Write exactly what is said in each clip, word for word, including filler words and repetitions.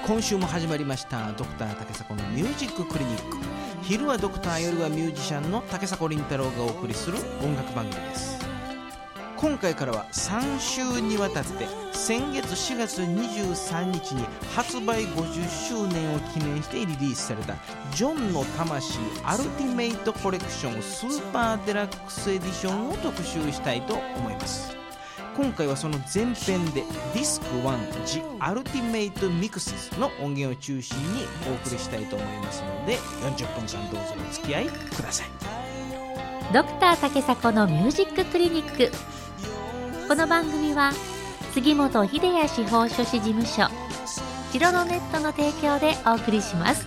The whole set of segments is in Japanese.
今週も始まりましたドクター竹迫のミュージッククリニック。昼はドクター、夜はミュージシャンの竹迫倫太郎がお送りする音楽番組です。今回からはさん週にわたって先月しがつにじゅうさんにちに発売ごじゅっしゅうねんを記念してリリースされたジョンの魂アルティメイトコレクションスーパーデラックスエディションを特集したいと思います。今回はその前編でディスクワン The Ultimate Mixes の音源を中心にお送りしたいと思いますので、よんじゅっぷんかんどうぞお付き合いください。 ドクター竹迫のミュージッククリニック。この番組は杉本秀哉司法書士事務所チロノネットの提供でお送りします。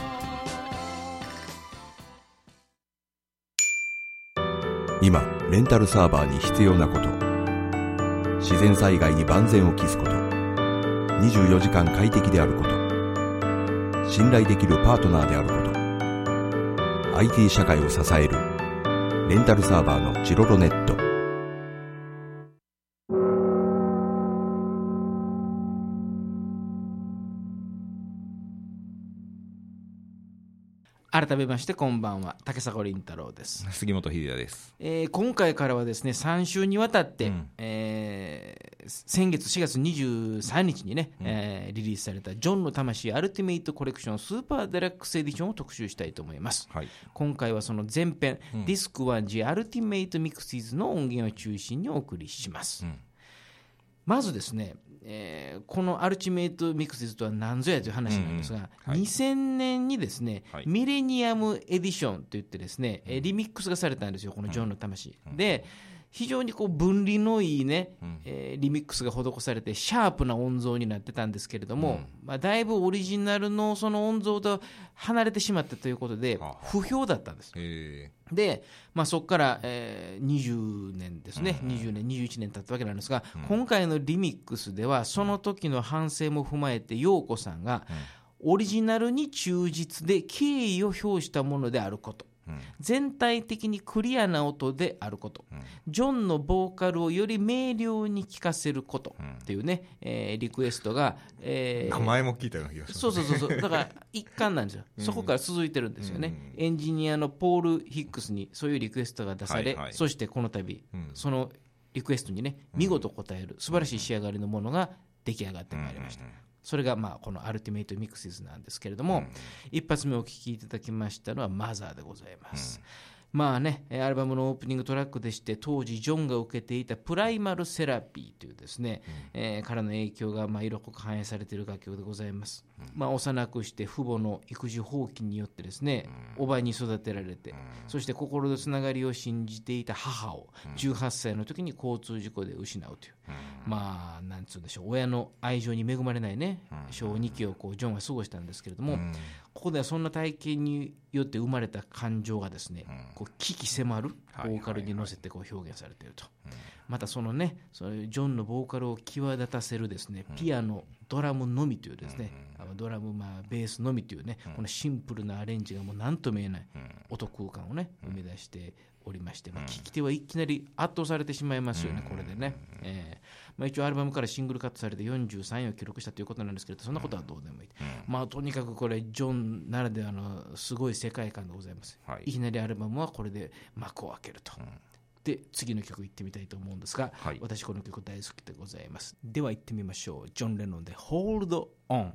今レンタルサーバーに必要なこと、自然災害に万全を期すこと、にじゅうよじかん快適であること、信頼できるパートナーであること、 アイティー 社会を支えるレンタルサーバーのチロロネット。 改めましてこんばんは、竹迫倫太郎です。 杉本秀哉です。 えー、今回からはですねさん週にわたって、 うんえー、先月しがつにじゅうさんにちにね、うんえー、リリースされたジョンの魂アルティメイトコレクションスーパーデラックスエディションを特集したいと思います、はい、今回はその前編、うん、ディスクワン The Ultimate Mixes の音源を中心にお送りします、うん、まずですね、えー、このアルティメイトミクスとは何ぞやという話なんですが、うんうんはい、にせんねんにですね、はい、ミレニアムエディションといってですね、うん、リミックスがされたんですよ、このジョンの魂、うん、で非常にこう分離のいいね、うんえー、リミックスが施されてシャープな音像になってたんですけれども、うんまあ、だいぶオリジナルのその音像と離れてしまったということで不評だったんです。で、まあ、そこから、えー、にじゅうねんですね、うん、にじゅうねんにじゅういちねん経ったわけなんですが、うん、今回のリミックスではその時の反省も踏まえて陽子さんがオリジナルに忠実で敬意を表したものであること、うん、全体的にクリアな音であること、うん、ジョンのボーカルをより明瞭に聴かせることっていうね、うんえー、リクエストが、えー、 名前も聞いたような気がします、ね、 そうそうそうそうだから一環なんですよそこから続いてるんですよね、うん、エンジニアのポール・ヒックスにそういうリクエストが出され、はいはい、そしてこの度、うん、そのリクエストにね見事応える素晴らしい仕上がりのものが出来上がってまいりました、うんうんうん、それがまあこのアルティメイトミクシズなんですけれども、うん、一発目お聴きいただきましたのはマザーでございます、うん、まあねアルバムのオープニングトラックでして当時ジョンが受けていたプライマルセラピーというですね、うんえー、からの影響がまあ色濃く反映されている楽曲でございます、うんまあ、幼くして父母の育児放棄によってですね、うん、おばに育てられて、うん、そして心のつながりを信じていた母をじゅうはっさいの時に交通事故で失うという、うん、まあなんつうんでしょう親の愛情に恵まれないね、うん、小にきをこうジョンは過ごしたんですけれども、うん、ここではそんな体験によって生まれた感情がですね、うん、こう危機迫るボーカルに乗せてこう表現されていると、はいはいはい、またそのねそのジョンのボーカルを際立たせるですね、うん、ピアノドラムのみというですね、うん、ドラムまあベースのみというね、うん、このシンプルなアレンジがもう何とも言えない音空間をね生み出しておりまして、まあ、聞き手はいきなり圧倒されてしまいますよね、これでね、えーまあ、一応アルバムからシングルカットされてよんじゅうさんいを記録したということなんですけれど、そんなことはどうでもいい、まあ、とにかくこれジョンならではのすごい世界観でございます、はい、いきなりアルバムはこれで幕を開けると、で次の曲いってみたいと思うんですが、はい、私この曲大好きでございます。では行ってみましょう。ジョン・レノンで Hold On。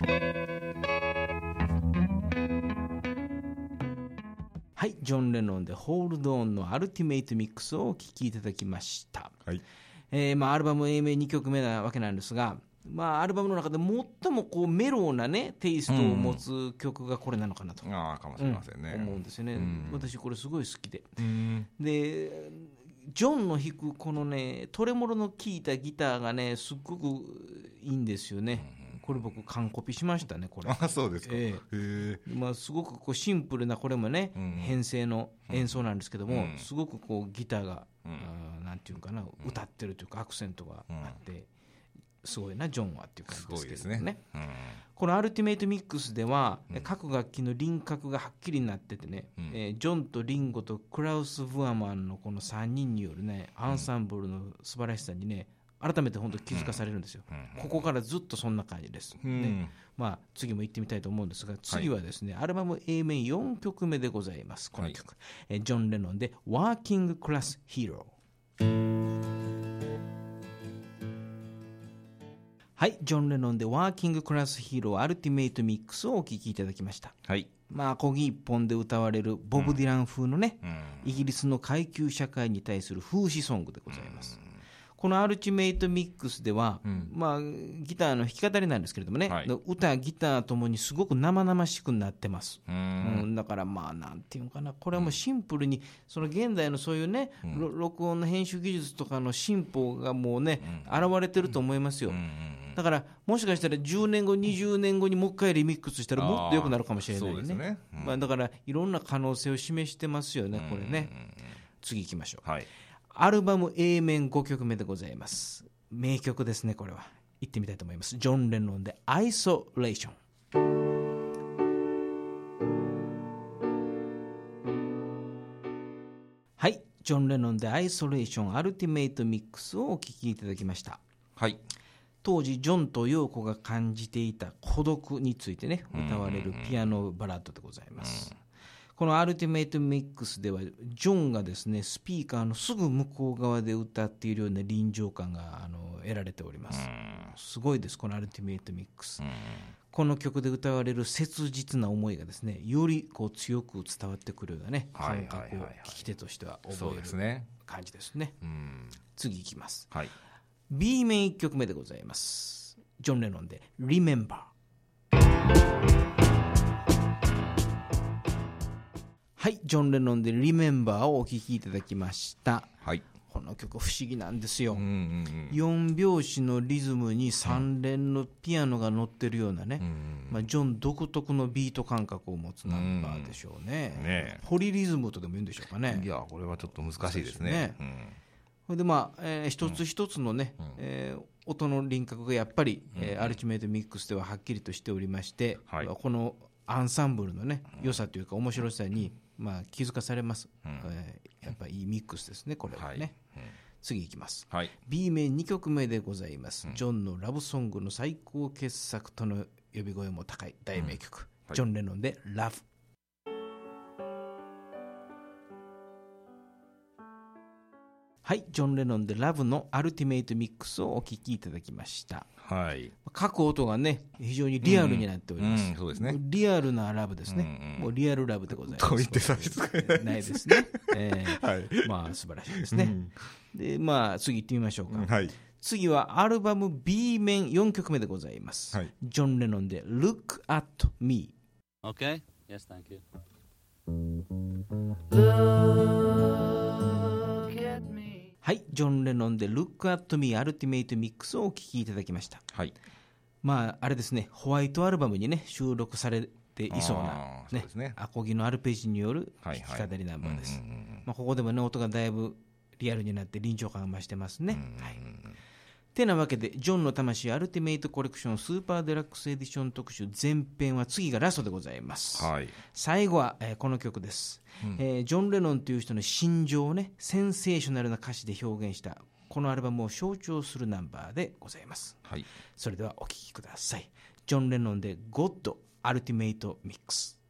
はい、ジョン・レノンで Hold On のアルティメイトミックスをお聴きいただきました、はいえーまあ、アルバム A 面にきょくめなわけなんですが、まあ、アルバムの中で最もこうメローな、ね、テイストを持つ曲がこれなのかなと、 うん、あかもしれませんね、 うん、思うんですよね、うん、私これすごい好きで、 うん、 でジョンの弾くこのねトレモロの効いたギターがねすっごくいいんですよね、うん、これ僕完コピしましたねこれ。 あそうですか、 えーへまあ、すごくこうシンプルなこれもね、うん、編成の演奏なんですけども、うん、すごくこうギターが、うん、なんていうかな歌ってるというかアクセントがあって、うんすごいなジョンはっていう感じですけどね。すごいですね、うん、このアルティメイトミックスでは、うん、各楽器の輪郭がはっきりになっててね、うんえー、ジョンとリンゴとクラウス・ブアマンのこのさんにんによるねアンサンブルの素晴らしさにね改めて本当気づかされるんですよ、うん、ここからずっとそんな感じです、うんねまあ、次も行ってみたいと思うんですが、次はですね、はい、アルバム A 面よんきょくめでございます。この曲、はい、えジョン・レノンで Working Class Hero。はい、ジョン・レノンで Working Class Hero アルティメイトミックスをお聴きいただきました。 はい、 まあ、小木一本で歌われるボブ・ディラン風のね、うんうん、イギリスの階級社会に対する風刺ソングでございます、うん、このアルティメイトミックスでは、うんまあ、ギターの弾き語りなんですけれどもね、はい、歌ギターともにすごく生々しくなってます、うんうん、だからまあなんていうのかな、これはもうシンプルにその現代のそういうね、うん、録音の編集技術とかの進歩がもうね、うん、現れてると思いますよ、うんうんだからもしかしたらじゅうねんごにじゅうねんごにもう一回リミックスしたらもっと良くなるかもしれない ね, そうですね、うんまあ、だからいろんな可能性を示してますよねこれね、うんうんうん、次行きましょう、はい、アルバム A 面ごきょくめでございます。名曲ですね。これは行ってみたいと思います。ジョン・レノンでアイソレーション。はい、ジョン・レノンでアイソレーションアルティメイトミックスをお聴きいただきました。 はい、 当時ジョンとヨーコが感じていた孤独についてね歌われるピアノバラードでございます。このアルティメイトミックスではジョンがですねスピーカーのすぐ向こう側で歌っているような臨場感があの得られております。すごいです。このアルティメイトミックス、この曲で歌われる切実な思いがですねよりこう強く伝わってくるようなね感覚を聞き手としては覚える感じですね。次いきます、はい、B 面いっきょくめでございます。ジョン・レノンで Remember。 はい、ジョン・レノンで Remember をお聴きいただきました、はい、この曲不思議なんですよ、うんうんうん、よんびょうしのリズムにさんれんのピアノが乗ってるようなね、うんまあ、ジョン独特のビート感覚を持つナンバーでしょうね、うん、ねポリリズムとでも言うんでしょうかね。 いやこれはちょっと難しいですね。 それでまあ、えー、一つ一つのね、うんえー、音の輪郭がやっぱり、うんえー、アルティメイトミックスでははっきりとしておりまして、はい、このアンサンブルのね良さというか面白さに、まあ、気づかされます、うんえー、やっぱりいいミックスですねこれはね、はいうん、次いきます、はい、B 面にきょくめでございます、うん、ジョンのラブソングの最高傑作との呼び声も高い大名曲、うんはい、ジョン・レノンで Love。はい、ジョン・レノンでラブのアルティメイトミックスをお聴きいただきました、はい、各音がね非常にリアルになっております、うんうんそうですね、リアルなラブですね、うんうん、もうリアルラブでございます。と言って差し支えないですね、えーはい、まあ素晴らしいですね、うん、でまあ次行ってみましょうか、はい、次はアルバム B 面よんきょくめでございます、はい、ジョン・レノンで Look at Me。 OK? Yes, thank you。 はい、ジョン・レノンで Look at Me アルティメイトミックスをお聴きいただきました、はい、まああれですねホワイトアルバムにね収録されていそうなね、ねアコギのアルペジによる弾き語りナンバーです。ここでもね音がだいぶリアルになって臨場感が増してますね、はい、てなわけでジョンの魂アルティメイトコレクションスーパーデラックスエディション特集前編は次がラストでございます、はい、最後は、えー、この曲です、うんえー、ジョン・レノンという人の心情をねセンセーショナルな歌詞で表現したこのアルバムを象徴するナンバーでございます、はい、それではお聴きください。ジョン・レノンで God アルティメイトミックス。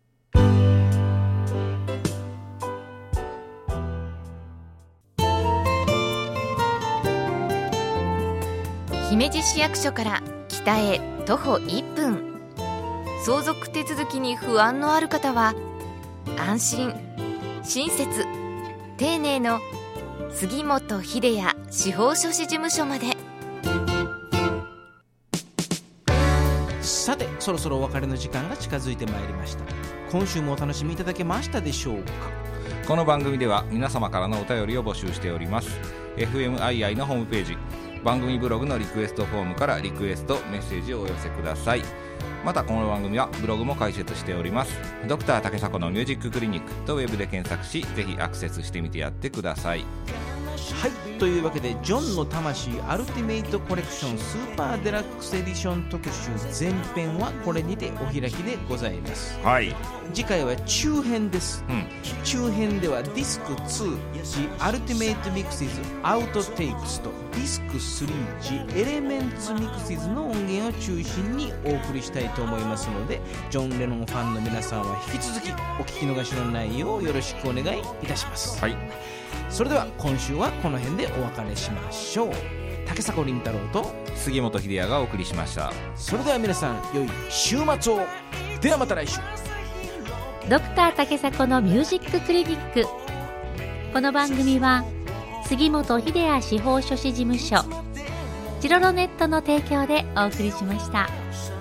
姫路市役所から北へ徒歩いっぷん。相続手続きに不安のある方は安心親切丁寧の杉本秀也司法書士事務所まで。 さてそろそろお別れの時間が近づいてまいりました。今週もお楽しみいただけましたでしょうか。 この番組では皆様からのお便りを募集しております。 エフエムアイアイ のホームページ番組ブログのリクエストフォームからリクエストメッセージをお寄せください。またこの番組はブログも開設しております。ドクター竹迫のミュージッククリニックとウェブで検索しぜひアクセスしてみてやってください。 はい、というわけでジョンの魂アルティメイトコレクションスーパーデラックスエディション特集前編はこれにてお開きでございます、はい、次回は中編です、うん、中編ではディスクツー The Ultimate Mix is Outtakes とディスクスリージエレメンツミクシズの音源を中心にお送りしたいと思いますので、ジョン・レノンファンの皆さんは引き続きお聞き逃しのないようよろしくお願いいたします。 はい、 それでは今週はこの辺でお別れしましょう。竹迫倫太郎と杉本秀哉がお送りしました。 それでは皆さん良い週末を。ではまた来週。 ドクター竹迫のミュージッククリニック。この番組は杉本秀哉司法書士事務所チロロネットの提供でお送りしました。